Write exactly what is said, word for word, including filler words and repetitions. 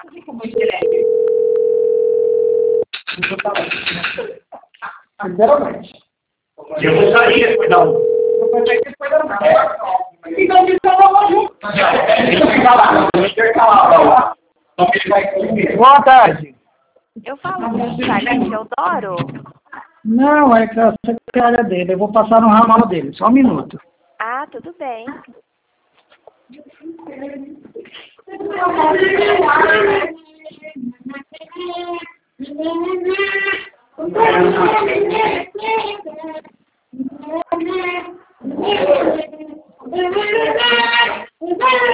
Sinceramente. Eu vou sair depois da um. Eu vou sair depois da uma. Então, me fala junto. Boa tarde. Eu falo com o Sargento Teodoro? Não, é que a secretária dele. Eu vou passar no ramal dele. Só um minuto. Ah, tudo bem.